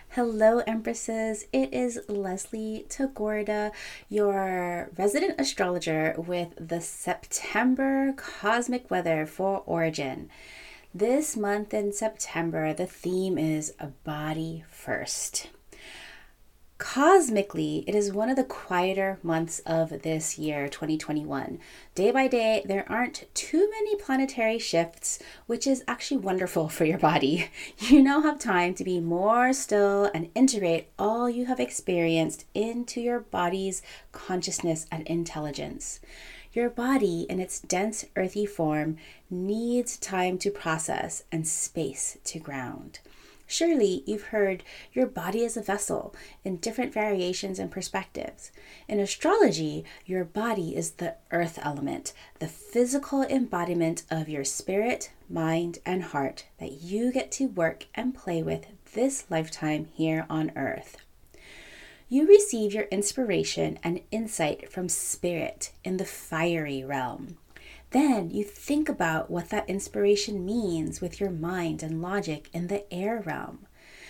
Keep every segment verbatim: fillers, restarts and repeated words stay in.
Hello, Empresses. It is Leslie Tagorda, your resident astrologer with the September cosmic weather for Origin. This month in September, the theme is a body first. Cosmically, it is one of the quieter months of this year, twenty twenty-one. Day by day, there aren't too many planetary shifts, which is actually wonderful for your body. You now have time to be more still and integrate all you have experienced into your body's consciousness and intelligence. Your body, in its dense, earthy form, needs time to process and space to ground. Surely you've heard your body is a vessel in different variations and perspectives. In astrology, your body is the earth element, the physical embodiment of your spirit, mind, and heart that you get to work and play with this lifetime here on earth. You receive your inspiration and insight from spirit in the fiery realm. Then you think about what that inspiration means with your mind and logic in the air realm.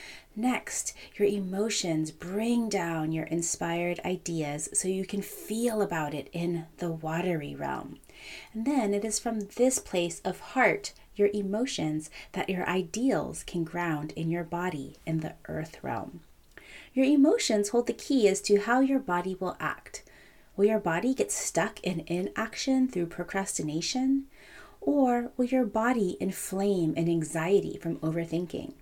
Next, your emotions bring down your inspired ideas so you can feel about it in the watery realm. And then it is from this place of heart, your emotions, that your ideals can ground in your body in the earth realm. Your emotions hold the key as to how your body will act. Will your body get stuck in inaction through procrastination? Or will your body inflame in anxiety from overthinking?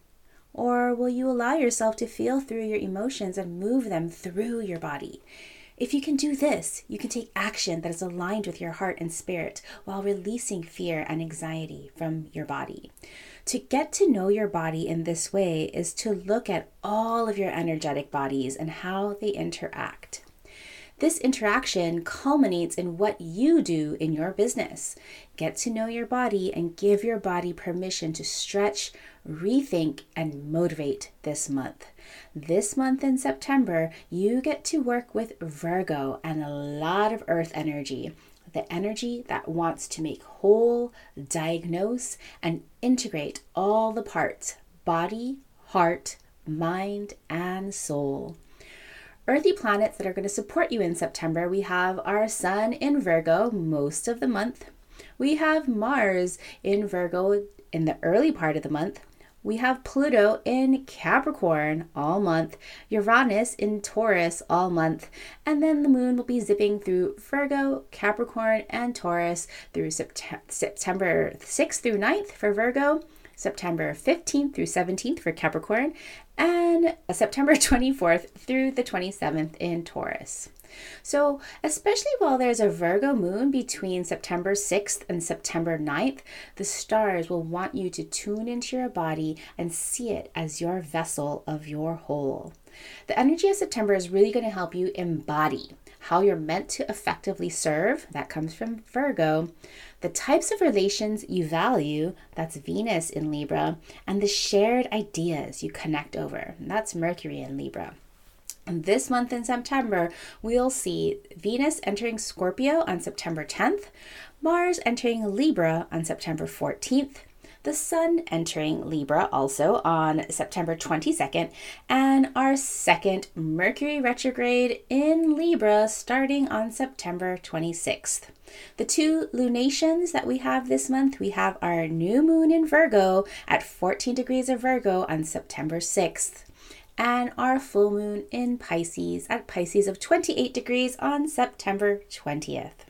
Or will you allow yourself to feel through your emotions and move them through your body? If you can do this, you can take action that is aligned with your heart and spirit while releasing fear and anxiety from your body. To get to know your body in this way is to look at all of your energetic bodies and how they interact. This interaction culminates in what you do in your business. Get to know your body and give your body permission to stretch, rethink, and motivate this month. This month in September, you get to work with Virgo and a lot of earth energy. The energy that wants to make whole, diagnose, and integrate all the parts, body, heart, mind, and soul. Earthy planets that are going to support you in September, we have our Sun in Virgo most of the month. We have Mars in Virgo in the early part of the month. We have Pluto in Capricorn all month, Uranus in Taurus all month, and then the moon will be zipping through Virgo, Capricorn, and Taurus through Sept- September sixth through ninth for Virgo, September fifteenth through seventeenth for Capricorn, and September twenty-fourth through the twenty-seventh in Taurus. So, especially while there's a Virgo moon between September sixth and September ninth, the stars will want you to tune into your body and see it as your vessel of your whole. The energy of September is really going to help you embody how you're meant to effectively serve, that comes from Virgo, the types of relations you value, that's Venus in Libra, and the shared ideas you connect over, that's Mercury in Libra. And this month in September, we'll see Venus entering Scorpio on September tenth, Mars entering Libra on September fourteenth, the Sun entering Libra also on September twenty-second, and our second Mercury retrograde in Libra starting on September twenty-sixth. The two lunations that we have this month, we have our new moon in Virgo at fourteen degrees of Virgo on September sixth, and our full moon in Pisces at Pisces of twenty-eight degrees on September twentieth.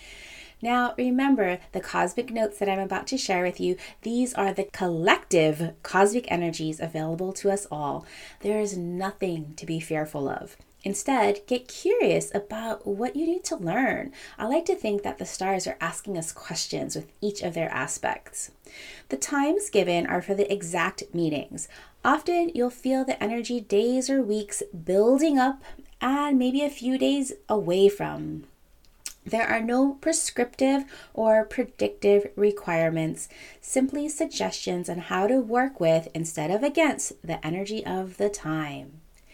Now, remember, the cosmic notes that I'm about to share with you, these are the collective cosmic energies available to us all. There is nothing to be fearful of. Instead, get curious about what you need to learn. I like to think that the stars are asking us questions with each of their aspects. The times given are for the exact meetings. Often, you'll feel the energy days or weeks building up and maybe a few days away from. There are no prescriptive or predictive requirements, simply suggestions on how to work with instead of against the energy of the time.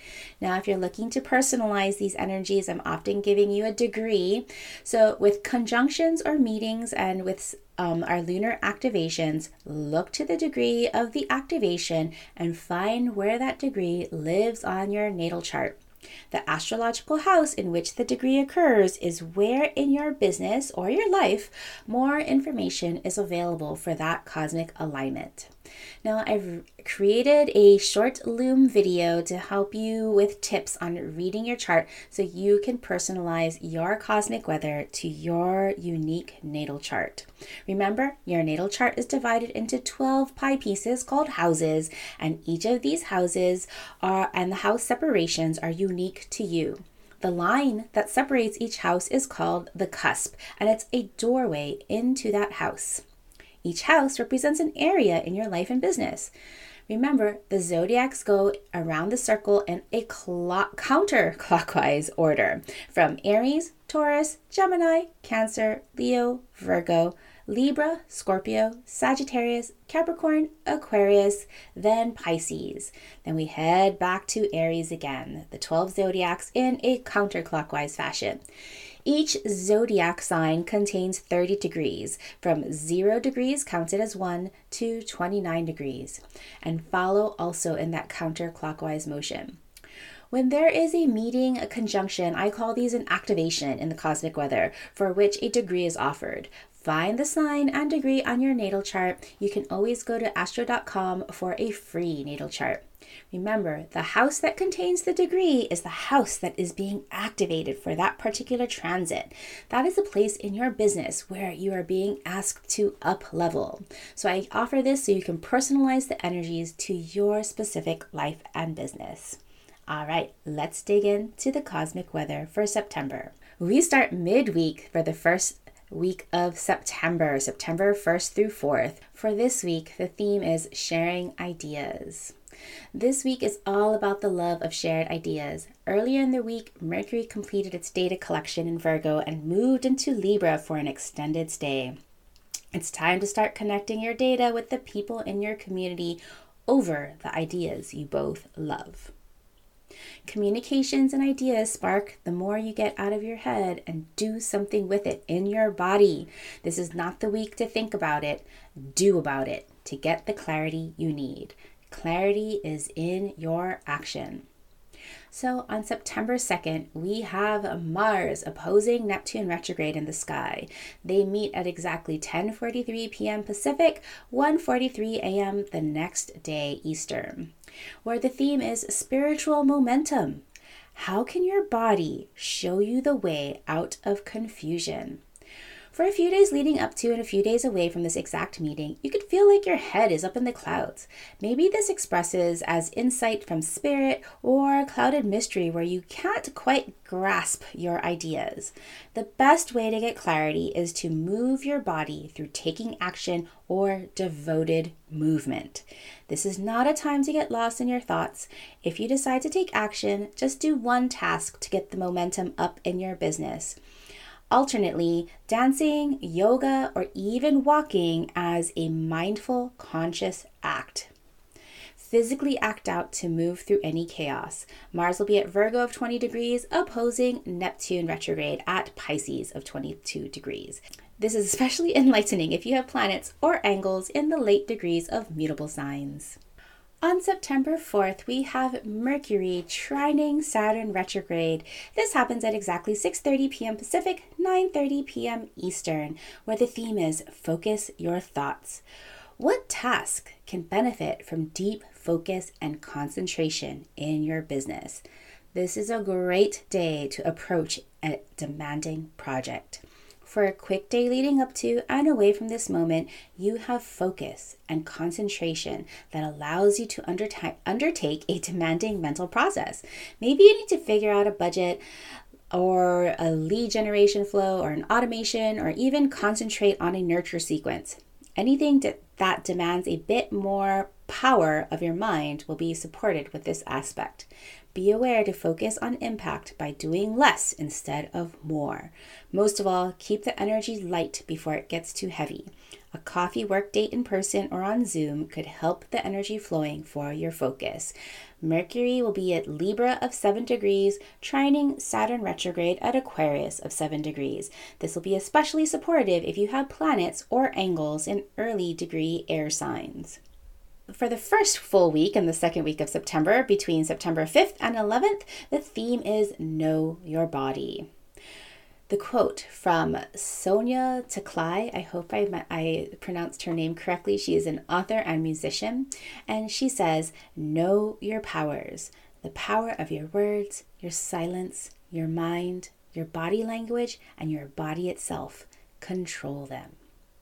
Now, if you're looking to personalize these energies, I'm often giving you a degree. So with conjunctions or meetings and with um, our lunar activations, look to the degree of the activation and find where that degree lives on your natal chart. The astrological house in which the degree occurs is where in your business or your life more information is available for that cosmic alignment. Now, I've created a short Loom video to help you with tips on reading your chart so you can personalize your cosmic weather to your unique natal chart. Remember, your natal chart is divided into twelve pie pieces called houses, and each of these houses are and the house separations are unique to you. The line that separates each house is called the cusp, and it's a doorway into that house. Each house represents an area in your life and business. Remember, the zodiacs go around the circle in a cl- counterclockwise order from Aries, Taurus, Gemini, Cancer, Leo, Virgo, Libra, Scorpio, Sagittarius, Capricorn, Aquarius, then Pisces. Then we head back to Aries again, the twelve zodiacs in a counterclockwise fashion. Each zodiac sign contains thirty degrees, from zero degrees counted as one to twenty-nine degrees, and follow also in that counterclockwise motion. When there is a meeting, a conjunction, I call these an activation in the cosmic weather, for which a degree is offered. Find the sign and degree on your natal chart. You can always go to astro dot com for a free natal chart. Remember, the house that contains the degree is the house that is being activated for that particular transit. That is a place in your business where you are being asked to up level. So I offer this so you can personalize the energies to your specific life and business. All right, let's dig into the cosmic weather for September. We start midweek for the first week of September, September first through fourth. For this week, the theme is sharing ideas. This week is all about the love of shared ideas. Earlier in the week, Mercury completed its data collection in Virgo and moved into Libra for an extended stay. It's time to start connecting your data with the people in your community over the ideas you both love. Communications and ideas spark the more you get out of your head and do something with it in your body. This is not the week to think about it. Do about it to get the clarity you need. Clarity is in your action. So on September second, we have Mars opposing Neptune retrograde in the sky. They meet at exactly ten forty-three p.m. Pacific, one forty-three a.m. the next day Eastern, where the theme is spiritual momentum. How can your body show you the way out of confusion? For a few days leading up to and a few days away from this exact meeting, you could feel like your head is up in the clouds. Maybe this expresses as insight from spirit or clouded mystery where you can't quite grasp your ideas. The best way to get clarity is to move your body through taking action or devoted movement. This is not a time to get lost in your thoughts. If you decide to take action, just do one task to get the momentum up in your business. Alternately, dancing, yoga, or even walking as a mindful, conscious act. Physically act out to move through any chaos. Mars will be at Virgo of twenty degrees, opposing Neptune retrograde at Pisces of twenty-two degrees. This is especially enlightening if you have planets or angles in the late degrees of mutable signs. On September fourth, we have Mercury trining Saturn retrograde. This happens at exactly six thirty p.m. Pacific, nine thirty p.m. Eastern, where the theme is focus your thoughts. What task can benefit from deep focus and concentration in your business? This is a great day to approach a demanding project. For a quick day leading up to and away from this moment, you have focus and concentration that allows you to underta- undertake a demanding mental process. Maybe you need to figure out a budget or a lead generation flow or an automation or even concentrate on a nurture sequence. Anything that, that demands a bit more power of your mind will be supported with this aspect. Be aware to focus on impact by doing less instead of more. Most of all, keep the energy light before it gets too heavy. A coffee work date in person or on Zoom could help the energy flowing for your focus. Mercury will be at Libra of seven degrees, trining Saturn retrograde at Aquarius of seven degrees. This will be especially supportive if you have planets or angles in early degree air signs. For the first full week and the second week of September, between September fifth and eleventh, the theme is Know Your Body. The quote from Sonia Taklai, I hope I, I pronounced her name correctly. She is an author and musician, and she says, "Know your powers, the power of your words, your silence, your mind, your body language, and your body itself. Control them."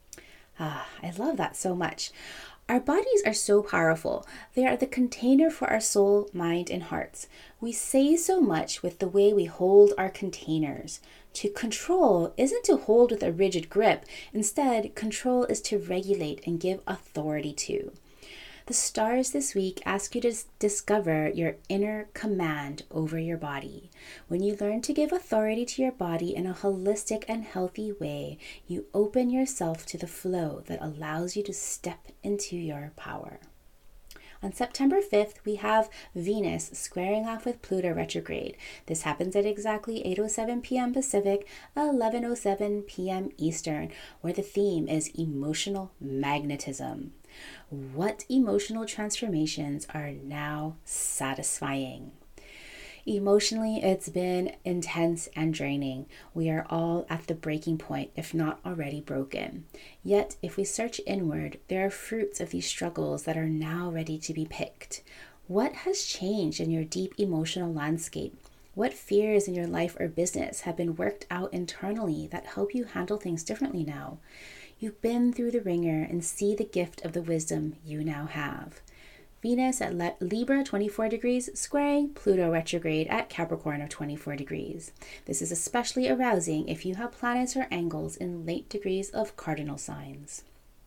Ah, I love that so much. Our bodies are so powerful. They are the container for our soul, mind, and hearts. We say so much with the way we hold our containers. To control isn't to hold with a rigid grip. Instead, control is to regulate and give authority to. The stars this week ask you to discover your inner command over your body. When you learn to give authority to your body in a holistic and healthy way, you open yourself to the flow that allows you to step into your power. On September fifth, we have Venus squaring off with Pluto retrograde. This happens at exactly eight oh seven p.m. Pacific, eleven oh seven p.m. Eastern, where the theme is emotional magnetism. What emotional transformations are now satisfying? Emotionally, it's been intense and draining. We are all at the breaking point, if not already broken. Yet, if we search inward, there are fruits of these struggles that are now ready to be picked. What has changed in your deep emotional landscape? What fears in your life or business have been worked out internally that help you handle things differently now? You've been through the ringer and see the gift of the wisdom you now have. Venus at Le- Libra twenty-four degrees, squaring Pluto retrograde at Capricorn of twenty-four degrees. This is especially arousing if you have planets or angles in late degrees of cardinal signs.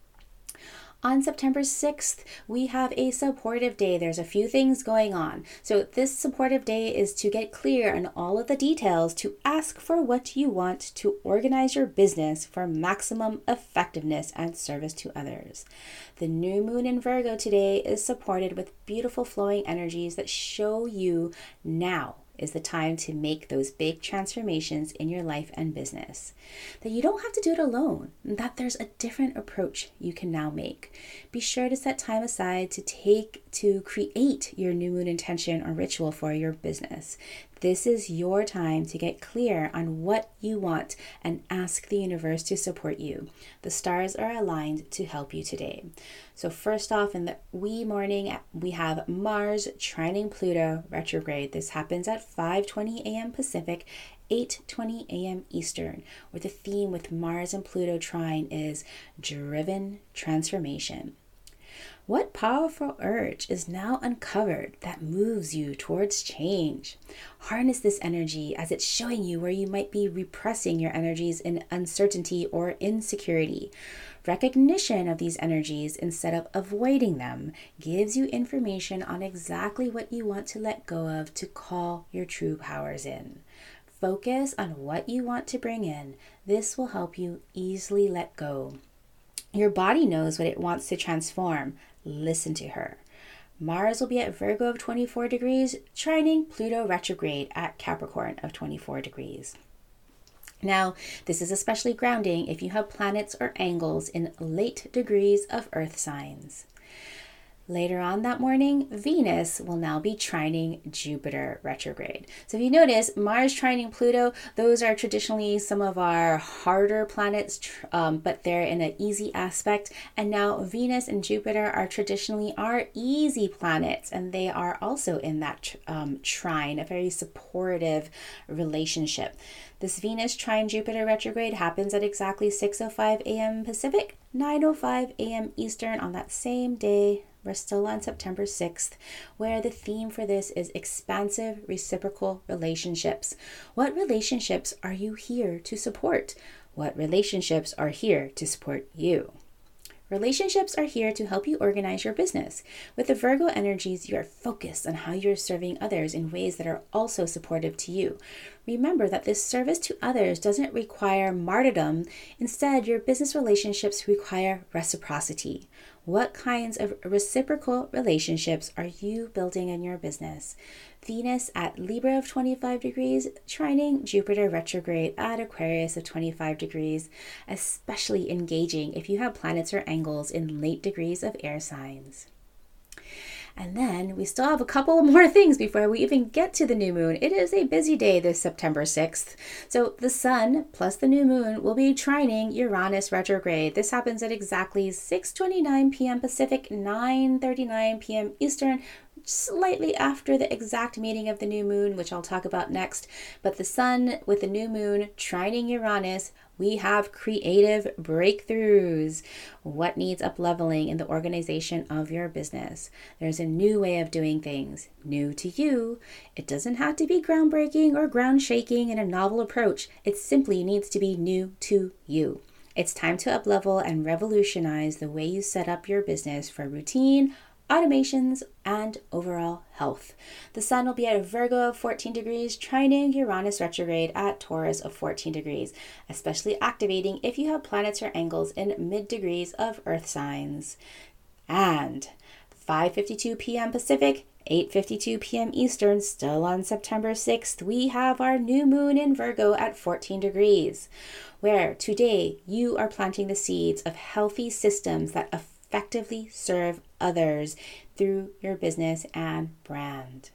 On September sixth, we have a supportive day. There's a few things going on. So this supportive day is to get clear on all of the details, to ask for what you want, to organize your business for maximum effectiveness and service to others. The new moon in Virgo today is supported with beautiful flowing energies that show you now is the time to make those big transformations in your life and business. That you don't have to do it alone, and that there's a different approach you can now make. Be sure to set time aside to take to create your new moon intention or ritual for your business. This is your time to get clear on what you want and ask the universe to support you. The stars are aligned to help you today. So first off, in the wee morning, we have Mars trining Pluto retrograde. This happens at five twenty a.m. Pacific, eight twenty a.m. Eastern, where the theme with Mars and Pluto trine is driven transformation. What powerful urge is now uncovered that moves you towards change? Harness this energy as it's showing you where you might be repressing your energies in uncertainty or insecurity. Recognition of these energies instead of avoiding them gives you information on exactly what you want to let go of to call your true powers in. Focus on what you want to bring in. This will help you easily let go. Your body knows what it wants to transform. Listen to her. Mars will be at Virgo of twenty-four degrees, trining Pluto retrograde at Capricorn of twenty-four degrees. Now, this is especially grounding if you have planets or angles in late degrees of Earth signs. Later on that morning, Venus will now be trining Jupiter retrograde. So if you notice, Mars trining Pluto, those are traditionally some of our harder planets, um, but they're in an easy aspect. And now Venus and Jupiter are traditionally our easy planets, and they are also in that um, trine, a very supportive relationship. This Venus trine Jupiter retrograde happens at exactly six oh five a.m. Pacific, nine oh five a.m. Eastern on that same day. We're still on September sixth, where the theme for this is expansive reciprocal relationships. What relationships are you here to support? What relationships are here to support you? Relationships are here to help you organize your business. With the Virgo energies, you are focused on how you're serving others in ways that are also supportive to you. Remember that this service to others doesn't require martyrdom. Instead, your business relationships require reciprocity. What kinds of reciprocal relationships are you building in your business? Venus at Libra of twenty-five degrees, trining Jupiter retrograde at Aquarius of twenty-five degrees, especially engaging if you have planets or angles in late degrees of air signs. And then we still have a couple more things before we even get to the new moon. It is a busy day this September sixth. So the sun plus the new moon will be trining Uranus retrograde. This happens at exactly six twenty-nine p.m. Pacific, nine thirty-nine p.m. Eastern, slightly after the exact meeting of the new moon, which I'll talk about next. But the sun with the new moon trining Uranus, we have creative breakthroughs. What needs up-leveling in the organization of your business? There's a new way of doing things, new to you. It doesn't have to be groundbreaking or ground-shaking in a novel approach. It simply needs to be new to you. It's time to up-level and revolutionize the way you set up your business for routine, automations, and overall health. The sun will be at Virgo of fourteen degrees, trining Uranus retrograde at Taurus of fourteen degrees, especially activating if you have planets or angles in mid degrees of earth signs. And five fifty-two p.m. Pacific, eight fifty-two p.m. Eastern, still on September sixth, we have our new moon in Virgo at fourteen degrees, where today you are planting the seeds of healthy systems that affect effectively serve others through your business and brand.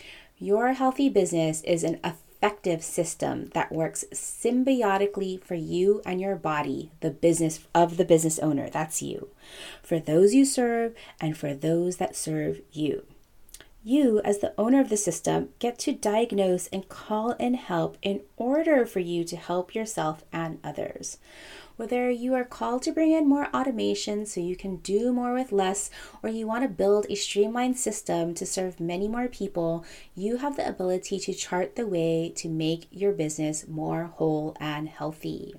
Your healthy business is an effective system that works symbiotically for you and your body, the business of the business owner, that's you, for those you serve and for those that serve you. You, as the owner of the system, get to diagnose and call in help in order for you to help yourself and others. Whether you are called to bring in more automation so you can do more with less, or you want to build a streamlined system to serve many more people, you have the ability to chart the way to make your business more whole and healthy.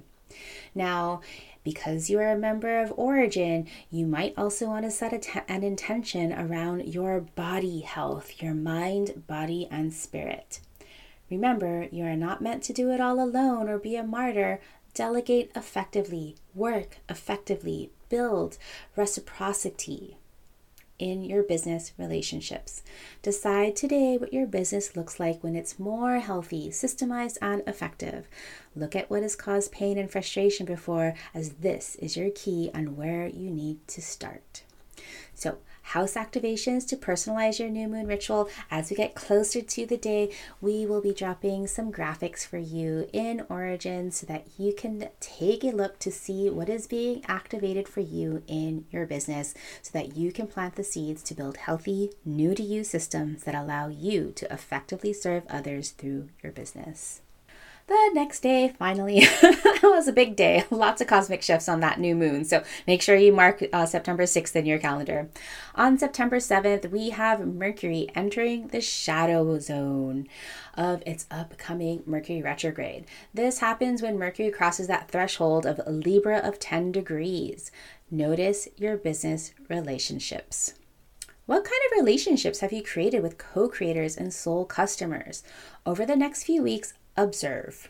Now, because you are a member of Origin, you might also want to set a t- an intention around your body health, your mind, body, and spirit. Remember, you are not meant to do it all alone or be a martyr. Delegate effectively, work effectively, build reciprocity in your business relationships. Decide today what your business looks like when it's more healthy, systemized, and effective. Look at what has caused pain and frustration before, as this is your key on where you need to start. So, house activations to personalize your new moon ritual. As we get closer to the day, we will be dropping some graphics for you in Origin so that you can take a look to see what is being activated for you in your business so that you can plant the seeds to build healthy, new to you systems that allow you to effectively serve others through your business. The next day, finally, it was a big day. Lots of cosmic shifts on that new moon. So make sure you mark uh, September sixth in your calendar. On September seventh, we have Mercury entering the shadow zone of its upcoming Mercury retrograde. This happens when Mercury crosses that threshold of Libra of ten degrees. Notice your business relationships. What kind of relationships have you created with co-creators and soul customers? Over the next few weeks, observe.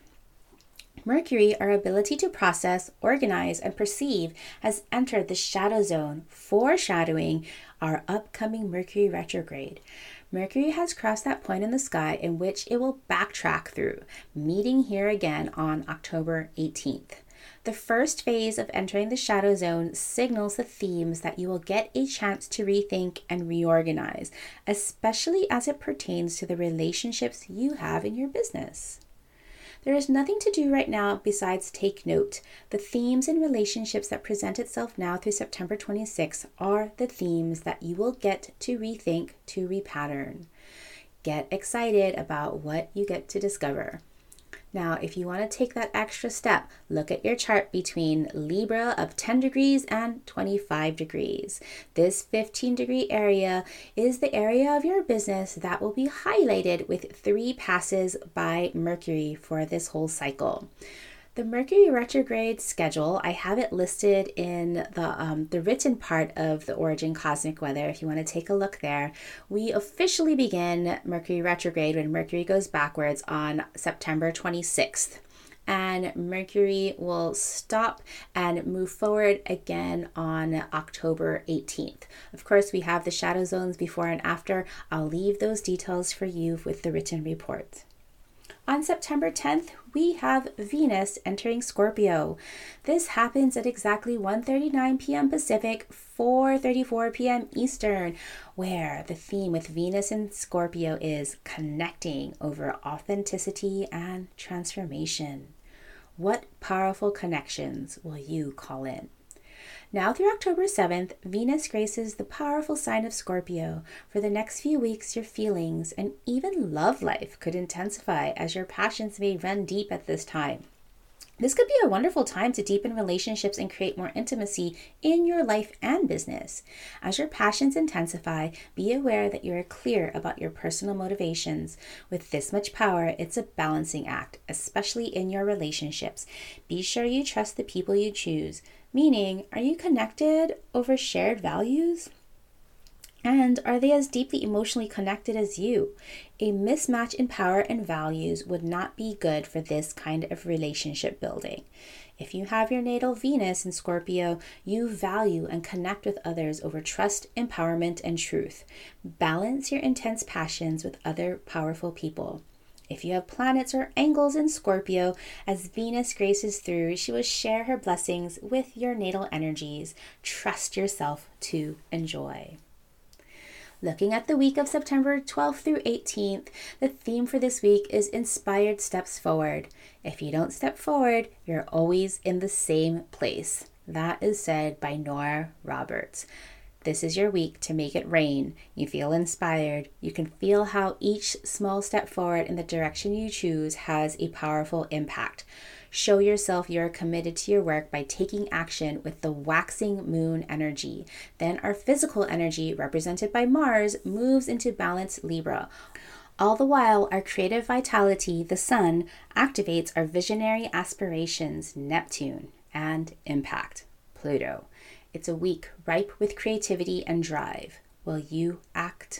Mercury, our ability to process, organize, and perceive, has entered the shadow zone, foreshadowing our upcoming Mercury retrograde. Mercury has crossed that point in the sky in which it will backtrack through, meeting here again on October eighteenth. The first phase of entering the shadow zone signals the themes that you will get a chance to rethink and reorganize, especially as it pertains to the relationships you have in your business. There is nothing to do right now besides take note. The themes and relationships that present itself now through September twenty-sixth are the themes that you will get to rethink, to repattern. Get excited about what you get to discover. Now, if you want to take that extra step, look at your chart between Libra of ten degrees and twenty-five degrees. This fifteen degree area is the area of your business that will be highlighted with three passes by Mercury for this whole cycle. The Mercury retrograde schedule, I have it listed in the um, the written part of the Origin Cosmic Weather if you want to take a look there. We officially begin Mercury retrograde when Mercury goes backwards on September twenty-sixth. And Mercury will stop and move forward again on October eighteenth. Of course, we have the shadow zones before and after. I'll leave those details for you with the written report. On September tenth, we have Venus entering Scorpio. This happens at exactly one thirty-nine p.m. Pacific, four thirty-four p.m. Eastern, where the theme with Venus and Scorpio is connecting over authenticity and transformation. What powerful connections will you call in? Now through October seventh, Venus graces the powerful sign of Scorpio. For the next few weeks, your feelings and even love life could intensify as your passions may run deep at this time. This could be a wonderful time to deepen relationships and create more intimacy in your life and business. As your passions intensify, be aware that you are clear about your personal motivations. With this much power, it's a balancing act, especially in your relationships. Be sure you trust the people you choose. Meaning, are you connected over shared values? And are they as deeply emotionally connected as you? A mismatch in power and values would not be good for this kind of relationship building. If you have your natal Venus in Scorpio, you value and connect with others over trust, empowerment, and truth. Balance your intense passions with other powerful people. If you have planets or angles in Scorpio, as Venus graces through, she will share her blessings with your natal energies. Trust yourself to enjoy. Looking at the week of September twelfth through eighteenth, the theme for this week is Inspired Steps Forward. If you don't step forward, you're always in the same place. That is said by Nora Roberts. This is your week to make it rain. You feel inspired. You can feel how each small step forward in the direction you choose has a powerful impact. Show yourself you are committed to your work by taking action with the waxing moon energy. Then our physical energy, represented by Mars, moves into balanced Libra. All the while, our creative vitality, the sun, activates our visionary aspirations, Neptune, and impact, Pluto. It's a week ripe with creativity and drive. Will you act?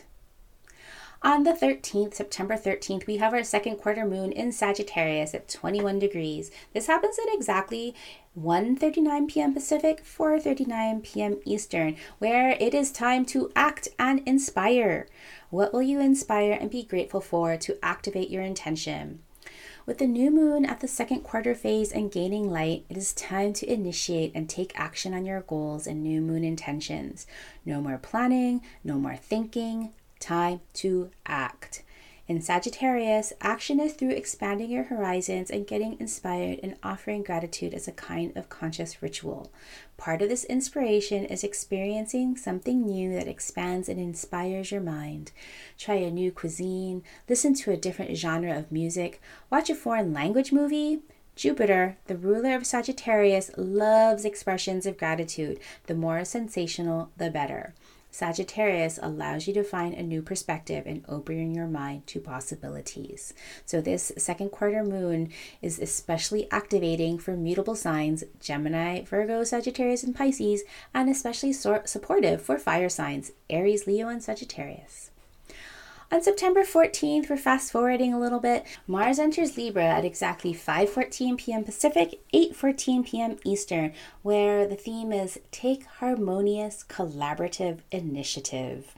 On the thirteenth, September thirteenth, we have our second quarter moon in Sagittarius at twenty-one degrees. This happens at exactly one thirty-nine p.m. Pacific, four thirty-nine p.m. Eastern, where it is time to act and inspire. What will you inspire and be grateful for to activate your intention? With the new moon at the second quarter phase and gaining light, it is time to initiate and take action on your goals and new moon intentions. No more planning, no more thinking, time to act. In Sagittarius, action is through expanding your horizons and getting inspired and offering gratitude as a kind of conscious ritual. Part of this inspiration is experiencing something new that expands and inspires your mind. Try a new cuisine, listen to a different genre of music, watch a foreign language movie. Jupiter, the ruler of Sagittarius, loves expressions of gratitude. The more sensational, the better. Sagittarius allows you to find a new perspective and open your mind to possibilities. So this second quarter moon is especially activating for mutable signs, Gemini, Virgo, Sagittarius, and Pisces, and especially so- supportive for fire signs, Aries, Leo, and Sagittarius. On September fourteenth, we're fast forwarding a little bit. Mars enters Libra at exactly five fourteen p.m. Pacific, eight fourteen p.m. Eastern, where the theme is Take Harmonious Collaborative Initiative.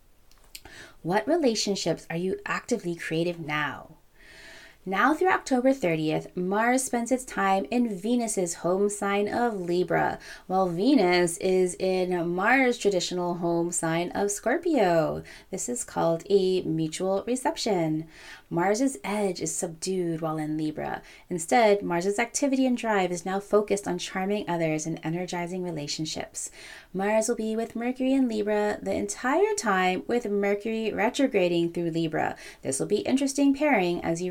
What relationships are you actively creative now? Now through October thirtieth, Mars spends its time in Venus's home sign of Libra, while Venus is in Mars' traditional home sign of Scorpio. This is called a mutual reception. Mars's edge is subdued while in Libra. Instead, Mars's activity and drive is now focused on charming others and energizing relationships. Mars will be with Mercury in Libra the entire time, with Mercury retrograding through Libra. This will be interesting pairing as you rethink your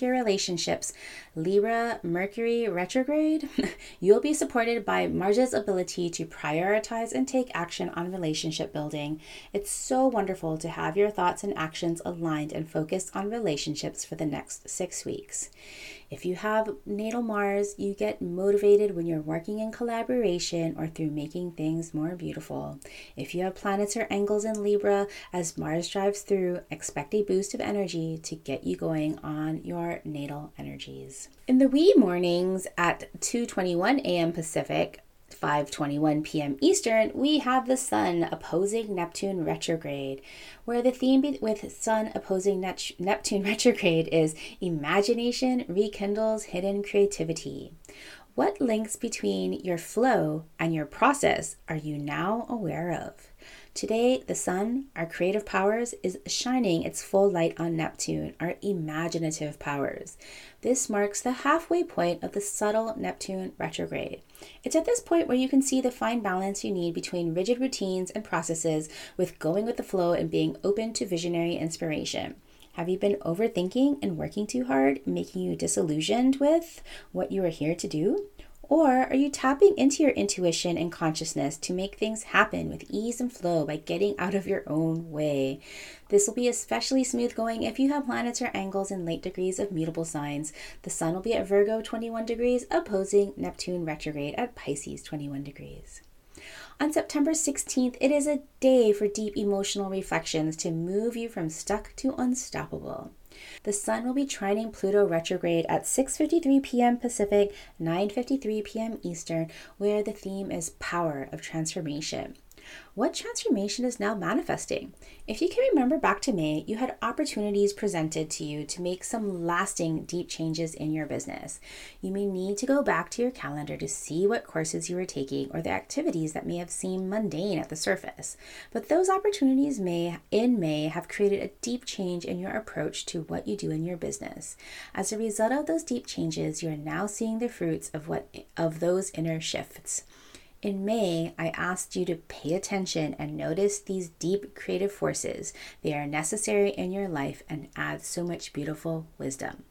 your relationships, Libra Mercury retrograde, you'll be supported by Mars's ability to prioritize and take action on relationship building. It's so wonderful to have your thoughts and actions aligned and focused on relationships for the next six weeks. If you have natal Mars, you get motivated when you're working in collaboration or through making things more beautiful. If you have planets or angles in Libra, as Mars drives through, expect a boost of energy to get you going on your natal energies. In the wee mornings at two twenty-one a.m. Pacific, five twenty-one p.m. Eastern, we have the Sun opposing Neptune retrograde, where the theme be- with Sun opposing Net- Neptune retrograde is imagination rekindles hidden creativity. What links between your flow and your process are you now aware of? Today, the Sun, our creative powers, is shining its full light on Neptune, our imaginative powers. This marks the halfway point of the subtle Neptune retrograde. It's at this point where you can see the fine balance you need between rigid routines and processes with going with the flow and being open to visionary inspiration. Have you been overthinking and working too hard, making you disillusioned with what you are here to do? Or are you tapping into your intuition and consciousness to make things happen with ease and flow by getting out of your own way? This will be especially smooth going if you have planets or angles in late degrees of mutable signs. The Sun will be at Virgo twenty-one degrees, opposing Neptune retrograde at Pisces twenty-one degrees. On September sixteenth, it is a day for deep emotional reflections to move you from stuck to unstoppable. The Sun will be trining Pluto retrograde at six fifty-three p.m. Pacific, nine fifty-three p.m. Eastern, where the theme is power of transformation. What transformation is now manifesting? If you can remember back to May, you had opportunities presented to you to make some lasting, deep changes in your business. You may need to go back to your calendar to see what courses you were taking or the activities that may have seemed mundane at the surface. But those opportunities may, in May, have created a deep change in your approach to what you do in your business. As a result of those deep changes, you are now seeing the fruits of what of those inner shifts. In May, I asked you to pay attention and notice these deep creative forces. They are necessary in your life and add so much beautiful wisdom.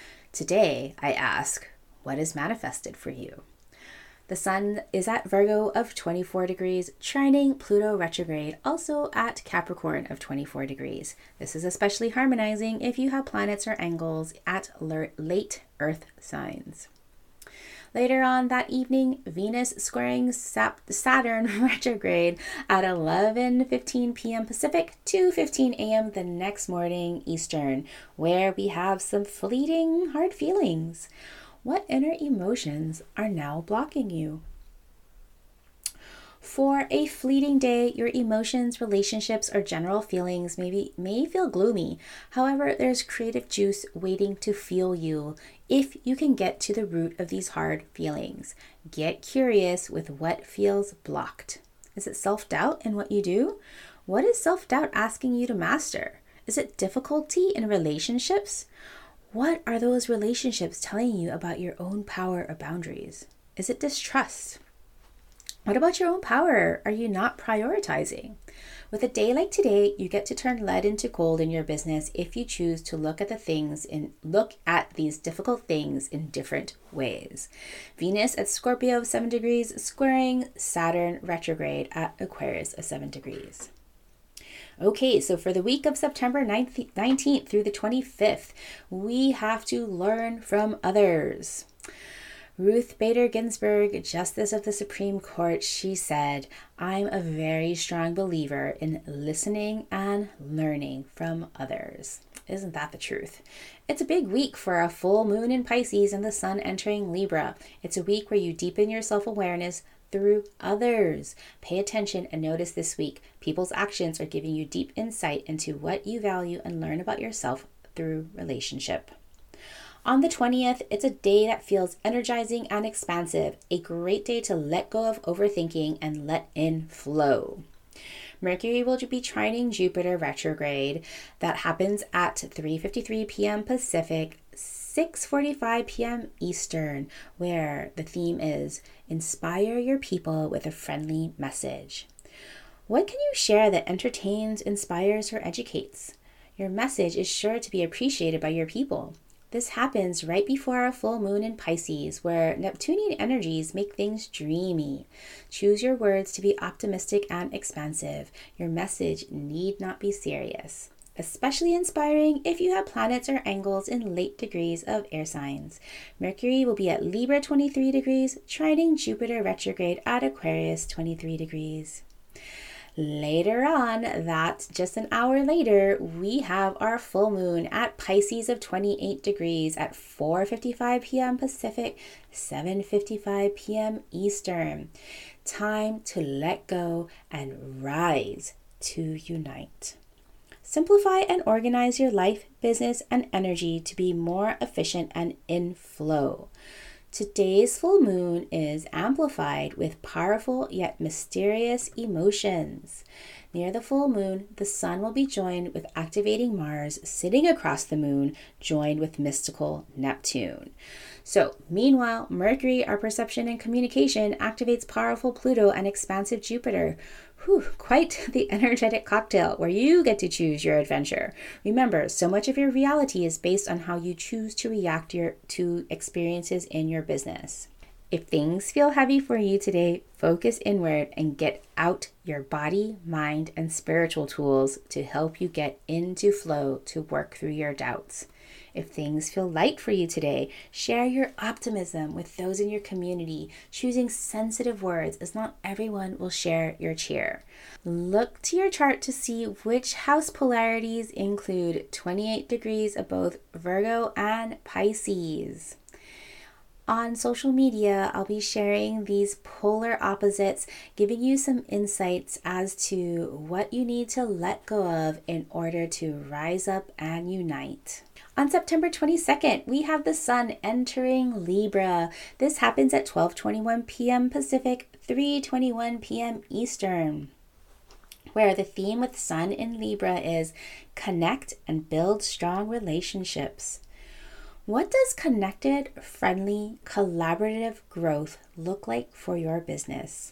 Today, I ask, what is manifested for you? The Sun is at Virgo of twenty-four degrees, trining Pluto retrograde, also at Capricorn of twenty-four degrees. This is especially harmonizing if you have planets or angles at late Earth signs. Later on that evening, Venus squaring Saturn retrograde at eleven fifteen p.m. Pacific, two fifteen a.m. the next morning Eastern, where we have some fleeting hard feelings. What inner emotions are now blocking you? For a fleeting day, your emotions, relationships, or general feelings may, be, may feel gloomy. However, there's creative juice waiting to fuel you if you can get to the root of these hard feelings. Get curious with what feels blocked. Is it self-doubt in what you do? What is self-doubt asking you to master? Is it difficulty in relationships? What are those relationships telling you about your own power or boundaries? Is it distrust? What about your own power? Are you not prioritizing? With a day like today, you get to turn lead into gold in your business if you choose to look at the things and look at these difficult things in different ways. Venus at Scorpio of seven degrees, squaring Saturn retrograde at Aquarius of seven degrees. Okay, so for the week of September nineteenth through the twenty-fifth, we have to learn from others. Ruth Bader Ginsburg, Justice of the Supreme Court, she said, "I'm a very strong believer in listening and learning from others." Isn't that the truth? It's a big week for a full moon in Pisces and the Sun entering Libra. It's a week where you deepen your self-awareness through others. Pay attention and notice this week. People's actions are giving you deep insight into what you value and learn about yourself through relationship. On the twentieth, it's a day that feels energizing and expansive, a great day to let go of overthinking and let in flow. Mercury will be trining Jupiter retrograde. That happens at three fifty-three p.m. Pacific, six forty-five p.m. Eastern, where the theme is inspire your people with a friendly message. What can you share that entertains, inspires, or educates? Your message is sure to be appreciated by your people. This happens right before our full moon in Pisces, where Neptunian energies make things dreamy. Choose your words to be optimistic and expansive. Your message need not be serious. Especially inspiring if you have planets or angles in late degrees of air signs. Mercury will be at Libra twenty-three degrees, trining Jupiter retrograde at Aquarius twenty-three degrees. Later on, that's just an hour later, we have our full moon at Pisces of twenty-eight degrees at four fifty-five p.m. Pacific, seven fifty-five p.m. Eastern. Time to let go and rise to unite. Simplify and organize your life, business, and energy to be more efficient and in flow. Today's full moon is amplified with powerful yet mysterious emotions. Near the full moon, the sun will be joined with activating Mars sitting across the moon, joined with mystical Neptune. So, meanwhile, Mercury, our perception and communication, activates powerful Pluto and expansive Jupiter. Whew, quite the energetic cocktail where you get to choose your adventure. Remember, so much of your reality is based on how you choose to react your, to experiences in your business. If things feel heavy for you today, focus inward and get out your body, mind, and spiritual tools to help you get into flow to work through your doubts. If things feel light for you today, share your optimism with those in your community. Choosing sensitive words, as not everyone will share your cheer. Look to your chart to see which house polarities include twenty-eight degrees of both Virgo and Pisces. On social media, I'll be sharing these polar opposites, giving you some insights as to what you need to let go of in order to rise up and unite. On September twenty-second, we have the sun entering Libra. This happens at twelve twenty-one p.m. Pacific, three twenty-one p.m. Eastern, where the theme with sun in Libra is connect and build strong relationships. What does connected, friendly, collaborative growth look like for your business?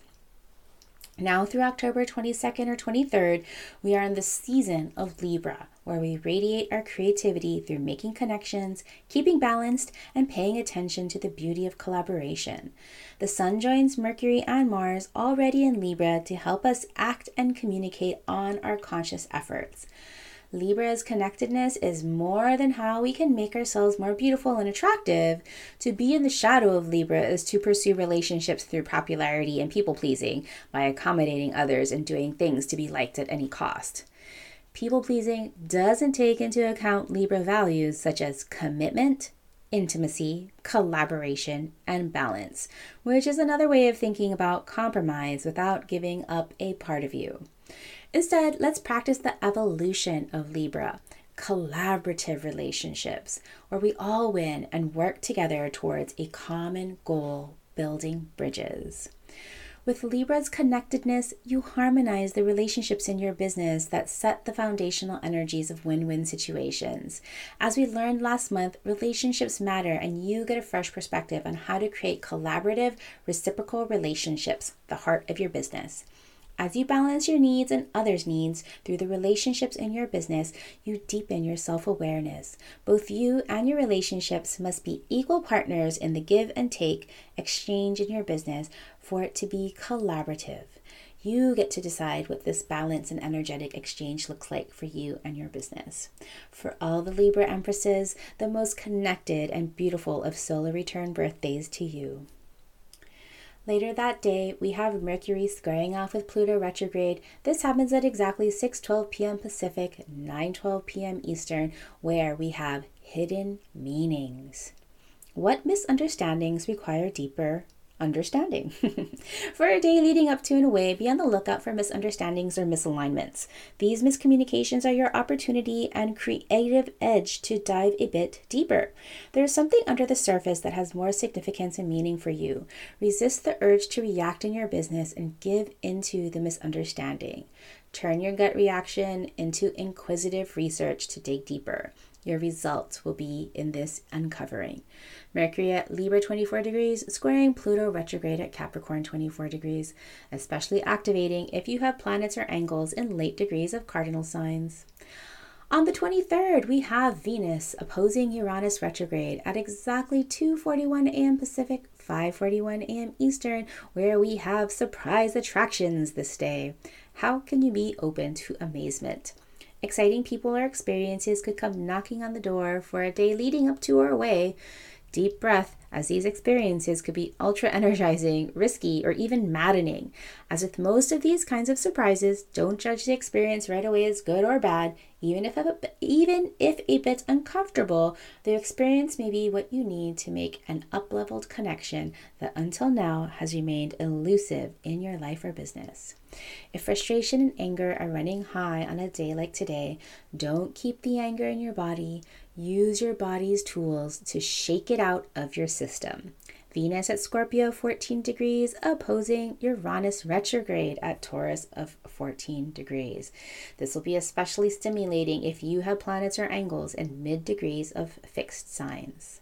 Now through October twenty-second or twenty-third, we are in the season of Libra, where we radiate our creativity through making connections, keeping balanced, and paying attention to the beauty of collaboration. The sun joins Mercury and Mars already in Libra to help us act and communicate on our conscious efforts. Libra's connectedness is more than how we can make ourselves more beautiful and attractive. To be in the shadow of Libra is to pursue relationships through popularity and people-pleasing by accommodating others and doing things to be liked at any cost. People-pleasing doesn't take into account Libra values such as commitment, intimacy, collaboration, and balance, which is another way of thinking about compromise without giving up a part of you. Instead, let's practice the evolution of Libra, collaborative relationships, where we all win and work together towards a common goal, building bridges. With Libra's connectedness, you harmonize the relationships in your business that set the foundational energies of win-win situations. As we learned last month, relationships matter, and you get a fresh perspective on how to create collaborative, reciprocal relationships, the heart of your business. As you balance your needs and others' needs through the relationships in your business, you deepen your self-awareness. Both you and your relationships must be equal partners in the give and take exchange in your business for it to be collaborative. You get to decide what this balance and energetic exchange looks like for you and your business. For all the Libra Empresses, the most connected and beautiful of solar return birthdays to you. Later that day, we have Mercury squaring off with Pluto retrograde. This happens at exactly six twelve p.m. Pacific, nine twelve p.m. Eastern, where we have hidden meanings. What misunderstandings require deeper understanding? For a day leading up to and away, be on the lookout for misunderstandings or misalignments. These miscommunications are your opportunity and creative edge to dive a bit deeper. There is something under the surface that has more significance and meaning for you. Resist the urge to react in your business and give into the misunderstanding. Turn your gut reaction into inquisitive research to dig deeper. Your results will be in this uncovering. Mercury at Libra twenty-four degrees, squaring Pluto retrograde at Capricorn twenty-four degrees, especially activating if you have planets or angles in late degrees of cardinal signs. On the twenty-third, we have Venus opposing Uranus retrograde at exactly two forty-one a.m. Pacific, five forty-one a.m. Eastern, where we have surprise attractions this day. How can you be open to amazement? Exciting people or experiences could come knocking on the door for a day leading up to or away. Deep breath, as these experiences could be ultra energizing, risky, or even maddening. As with most of these kinds of surprises, don't judge the experience right away as good or bad. Even if a, even if a bit uncomfortable, the experience may be what you need to make an up-leveled connection that until now has remained elusive in your life or business. If frustration and anger are running high on a day like today, don't keep the anger in your body. Use your body's tools to shake it out of your system. Venus at Scorpio, fourteen degrees, opposing Uranus retrograde at Taurus of fourteen degrees. This will be especially stimulating if you have planets or angles in mid-degrees of fixed signs.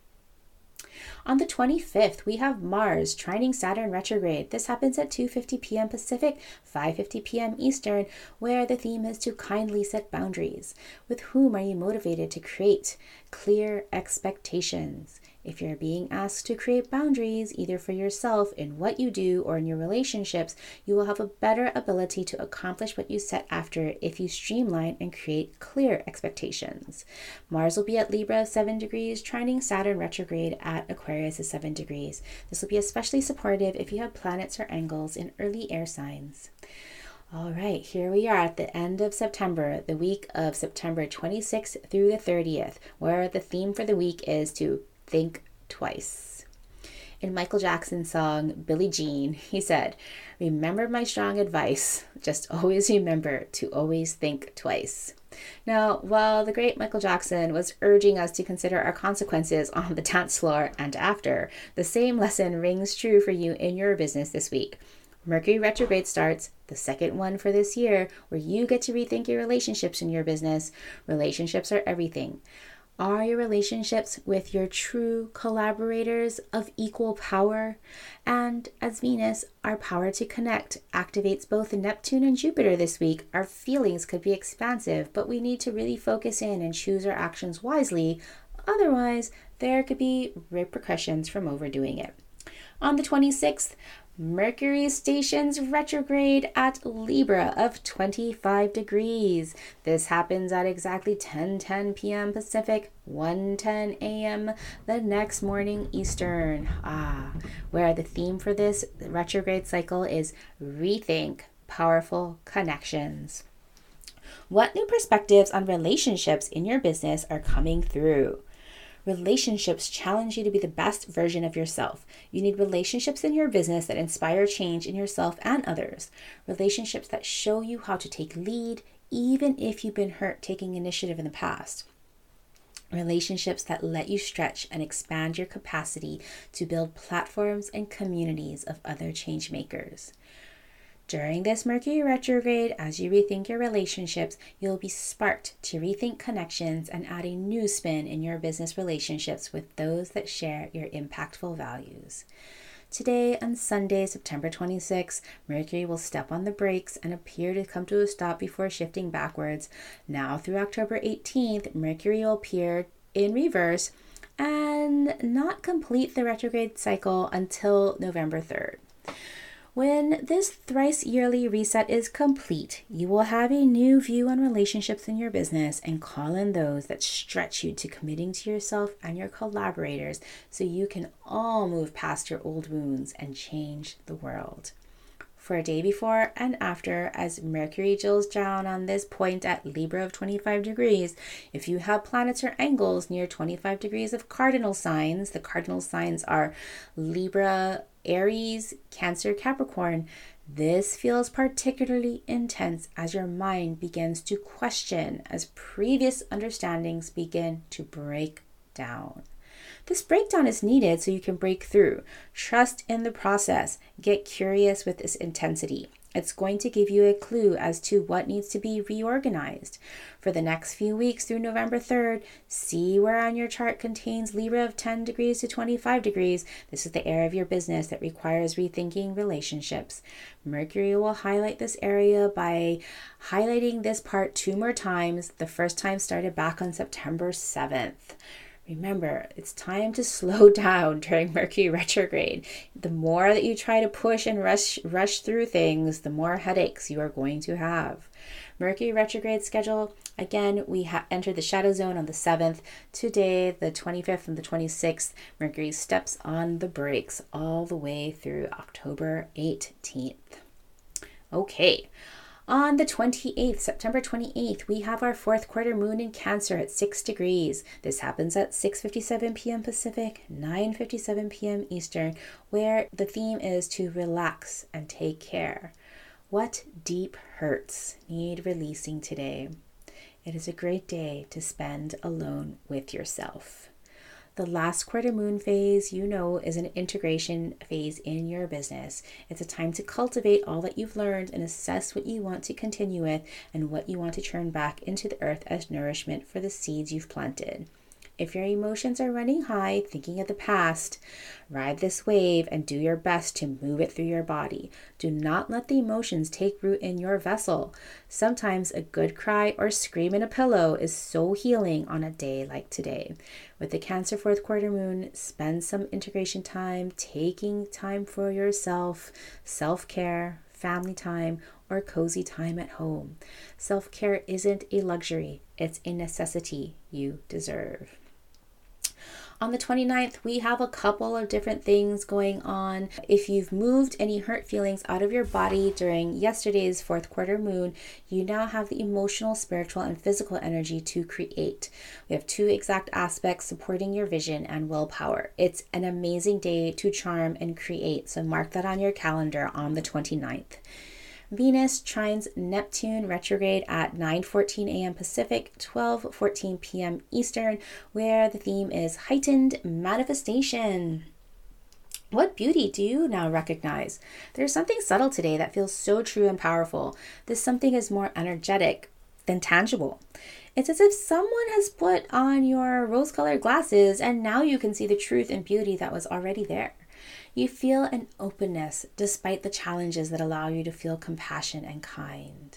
On the twenty-fifth, we have Mars trining Saturn retrograde. This happens at two fifty p.m. Pacific, five fifty p.m. Eastern, where the theme is to kindly set boundaries. With whom are you motivated to create clear expectations? If you're being asked to create boundaries, either for yourself in what you do or in your relationships, you will have a better ability to accomplish what you set after if you streamline and create clear expectations. Mars will be at Libra seven degrees, trining Saturn retrograde at Aquarius is seven degrees. This will be especially supportive if you have planets or angles in early air signs. All right, here we are at the end of September, the week of September twenty-sixth through the thirtieth, where the theme for the week is to think twice. In Michael Jackson's song, Billie Jean, he said, "Remember my strong advice. Just always remember to always think twice." Now, while the great Michael Jackson was urging us to consider our consequences on the dance floor and after, the same lesson rings true for you in your business this week. Mercury retrograde starts, the second one for this year, where you get to rethink your relationships in your business. Relationships are everything. Are your relationships with your true collaborators of equal power? And as Venus, our power to connect, activates both Neptune and Jupiter this week, our feelings could be expansive, but we need to really focus in and choose our actions wisely. Otherwise, there could be repercussions from overdoing it. On the twenty-sixth, Mercury stations retrograde at Libra of twenty-five degrees. This happens at exactly ten ten p.m. Pacific, one ten a.m. the next morning Eastern. Ah, where the theme for this retrograde cycle is rethink powerful connections. What new perspectives on relationships in your business are coming through? Relationships challenge you to be the best version of yourself. You need relationships in your business that inspire change in yourself and others. Relationships that show you how to take lead, even if you've been hurt taking initiative in the past. Relationships that let you stretch and expand your capacity to build platforms and communities of other change makers. During this Mercury retrograde, as you rethink your relationships, you'll be sparked to rethink connections and add a new spin in your business relationships with those that share your impactful values. Today, on Sunday, September twenty-sixth, Mercury will step on the brakes and appear to come to a stop before shifting backwards. Now through October eighteenth, Mercury will appear in reverse and not complete the retrograde cycle until November third. When this thrice yearly reset is complete, you will have a new view on relationships in your business and call in those that stretch you to committing to yourself and your collaborators so you can all move past your old wounds and change the world. For a day before and after, as Mercury jills down on this point at Libra of twenty-five degrees, if you have planets or angles near twenty-five degrees of cardinal signs, the cardinal signs are Libra, Aries, Cancer, Capricorn, this feels particularly intense as your mind begins to question as previous understandings begin to break down. This breakdown is needed so you can break through. Trust in the process. Get curious with this intensity. It's going to give you a clue as to what needs to be reorganized. For the next few weeks through November third, see where on your chart contains Libra of ten degrees to twenty-five degrees. This is the area of your business that requires rethinking relationships. Mercury will highlight this area by highlighting this part two more times. The first time started back on September seventh. Remember, it's time to slow down during Mercury retrograde. The more that you try to push and rush rush through things, the more headaches you are going to have. Mercury retrograde schedule, again, we ha- entered the shadow zone on the seventh. Today, the twenty-fifth and the twenty-sixth, Mercury steps on the brakes all the way through October eighteenth. Okay. On the twenty-eighth, September twenty-eighth, we have our fourth quarter moon in Cancer at six degrees. This happens at six fifty-seven p.m. Pacific, nine fifty-seven p.m. Eastern, where the theme is to relax and take care. What deep hurts need releasing today? It is a great day to spend alone with yourself. The last quarter moon phase, you know, is an integration phase in your business. It's a time to cultivate all that you've learned and assess what you want to continue with and what you want to turn back into the earth as nourishment for the seeds you've planted. If your emotions are running high, thinking of the past, ride this wave and do your best to move it through your body. Do not let the emotions take root in your vessel. Sometimes a good cry or scream in a pillow is so healing on a day like today. With the Cancer fourth quarter moon, spend some integration time, taking time for yourself, self-care, family time, or cozy time at home. Self-care isn't a luxury, it's a necessity you deserve. On the twenty-ninth, we have a couple of different things going on. If you've moved any hurt feelings out of your body during yesterday's fourth quarter moon, you now have the emotional, spiritual, and physical energy to create. We have two exact aspects supporting your vision and willpower. It's an amazing day to charm and create, so mark that on your calendar on the twenty-ninth. Venus trines Neptune retrograde at nine fourteen a.m. Pacific, twelve fourteen p.m. Eastern, where the theme is heightened manifestation. What beauty do you now recognize? There's something subtle today that feels so true and powerful. This something is more energetic than tangible. It's as if someone has put on your rose-colored glasses and now you can see the truth and beauty that was already there. You feel an openness despite the challenges that allow you to feel compassion and kind.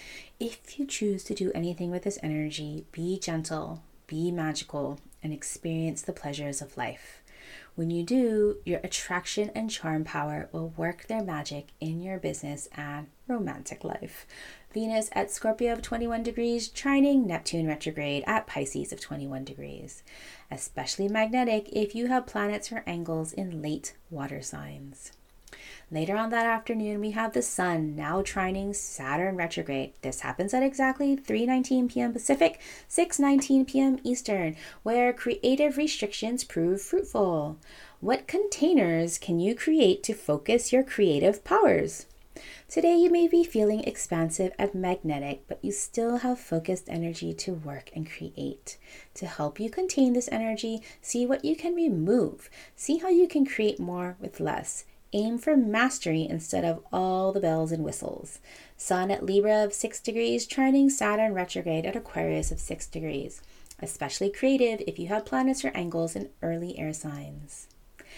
If you choose to do anything with this energy, be gentle, be magical, and experience the pleasures of life. When you do, your attraction and charm power will work their magic in your business and romantic life. Venus at Scorpio of twenty-one degrees, trining Neptune retrograde at Pisces of twenty-one degrees. Especially magnetic if you have planets or angles in late water signs. Later on that afternoon, we have the Sun now trining Saturn retrograde. This happens at exactly three nineteen p.m. Pacific, six nineteen p.m. Eastern, where creative restrictions prove fruitful. What containers can you create to focus your creative powers? Today you may be feeling expansive and magnetic, but you still have focused energy to work and create. To help you contain this energy, see what you can remove. See how you can create more with less. Aim for mastery instead of all the bells and whistles. Sun at Libra of six degrees, trining Saturn retrograde at Aquarius of six degrees. Especially creative if you have planets or angles in early air signs.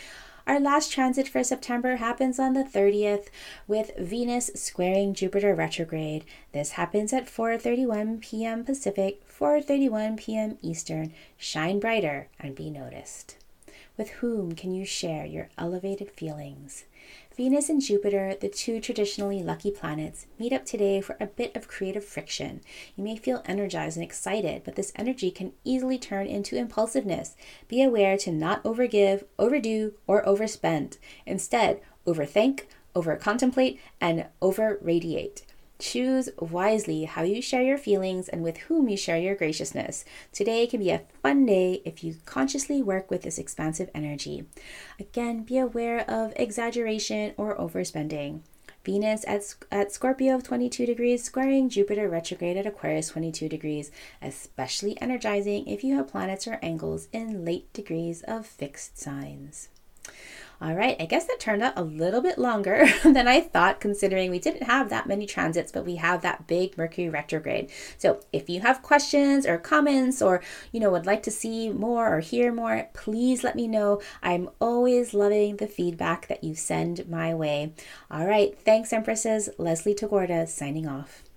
Our last transit for September happens on the thirtieth with Venus squaring Jupiter retrograde. This happens at four thirty-one p.m. Pacific, four thirty-one p.m. Eastern. Shine brighter and be noticed. With whom can you share your elevated feelings? Venus and Jupiter, the two traditionally lucky planets, meet up today for a bit of creative friction. You may feel energized and excited, but this energy can easily turn into impulsiveness. Be aware to not overgive, overdo, or overspend. Instead, overthink, overcontemplate, and overradiate. Choose wisely how you share your feelings and with whom you share your graciousness. Today can be a fun day if you consciously work with this expansive energy. Again, be aware of exaggeration or overspending. Venus at, at Scorpio of twenty-two degrees, squaring Jupiter retrograde at Aquarius twenty-two degrees, especially energizing if you have planets or angles in late degrees of fixed signs. All right, I guess that turned out a little bit longer than I thought, considering we didn't have that many transits, but we have that big Mercury retrograde. So if you have questions or comments, or, you know, would like to see more or hear more, please let me know. I'm always loving the feedback that you send my way. All right, thanks, Empresses. Leslie Tagorda signing off.